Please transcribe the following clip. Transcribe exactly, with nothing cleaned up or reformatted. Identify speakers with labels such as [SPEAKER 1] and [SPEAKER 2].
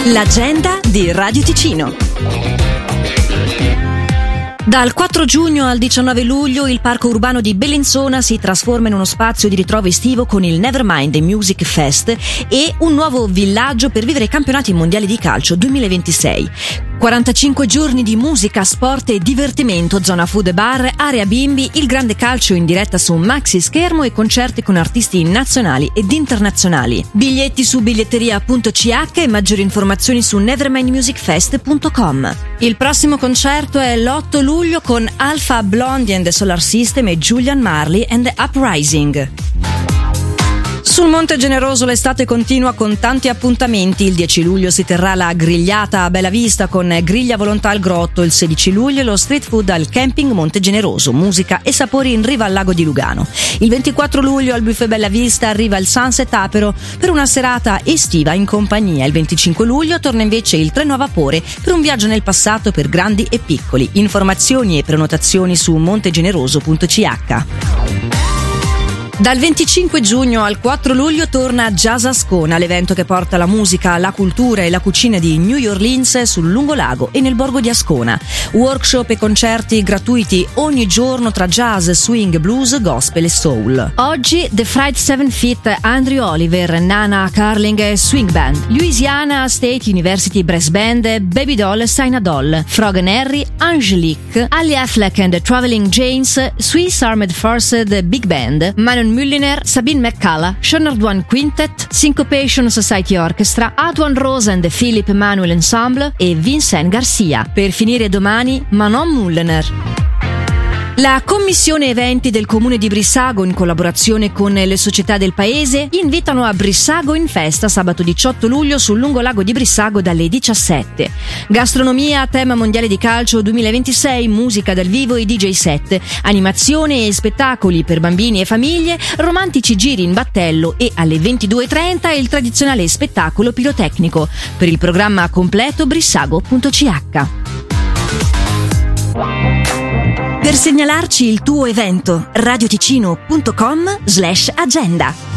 [SPEAKER 1] L'agenda di Radio Ticino. Dal quattro giugno al diciannove luglio il parco urbano di Bellinzona si trasforma in uno spazio di ritrovo estivo con il Nevermind Music Fest e un nuovo villaggio per vivere i campionati mondiali di calcio duemilaventisei. quarantacinque giorni di musica, sport e divertimento, zona food e bar, area bimbi, il grande calcio in diretta su maxi schermo e concerti con artisti nazionali ed internazionali. Biglietti su biglietteria punto c h e maggiori informazioni su nevermind music fest punto com. Il prossimo concerto è l'otto luglio con Alpha Blondy and the Solar System e Julian Marley and the Uprising. Sul Monte Generoso l'estate continua con tanti appuntamenti. Il dieci luglio si terrà la grigliata a Bella Vista con Griglia Volontà al Grotto. Il sedici luglio lo street food al camping Monte Generoso, musica e sapori in riva al lago di Lugano. Il ventiquattro luglio al Buffet Bella Vista arriva il Sunset Apero per una serata estiva in compagnia. Il venticinque luglio torna invece il treno a vapore per un viaggio nel passato per grandi e piccoli. Informazioni e prenotazioni su montegeneroso punto c h. Dal venticinque giugno al quattro luglio torna Jazz Ascona, l'evento che porta la musica, la cultura e la cucina di New Orleans sul lungolago e nel borgo di Ascona. Workshop e concerti gratuiti ogni giorno tra jazz, swing, blues, gospel e soul. Oggi The Fried Seven Feet, Andrew Oliver, Nana Carling e Swing Band, Louisiana State University Brass Band, Baby Doll, Sina Doll, Frog and Harry, Angelique, Ali Affleck and the Traveling Janes, Swiss Armed Forces Big Band, Manon Mulliner, Sabine McCullough, Shonard One Quintet, Syncopation Society Orchestra, Adwan Rose and the Philip Manuel Ensemble e Vincent Garcia. Per finire domani, Manon Mulliner. La Commissione Eventi del Comune di Brissago, in collaborazione con le società del paese, invitano a Brissago in Festa sabato diciotto luglio sul lungolago di Brissago dalle diciassette. Gastronomia a tema mondiale di calcio duemilaventisei, musica dal vivo e D J set, animazione e spettacoli per bambini e famiglie, romantici giri in battello e alle ventidue e trenta il tradizionale spettacolo pirotecnico. Per il programma completo brissago punto c h. Per segnalarci il tuo evento, radioticino punto com slash agenda.